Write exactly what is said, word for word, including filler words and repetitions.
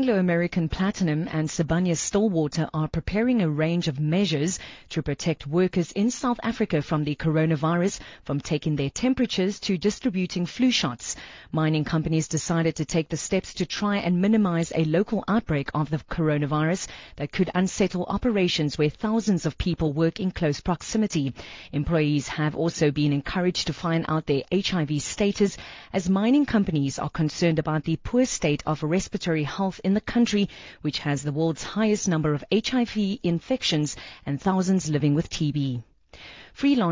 Anglo American Platinum and Sibanye-Stillwater are preparing a range of measures to protect workers in South Africa from the coronavirus, from taking their temperatures to distributing flu shots. Mining companies decided to take the steps to try and minimize a local outbreak of the coronavirus that could unsettle operations where thousands of people work in close proximity. Employees have also been encouraged to find out their H I V status, as mining companies are concerned about the poor state of respiratory health in the country, which has the world's highest number of H I V infections and thousands living with T B. Freelance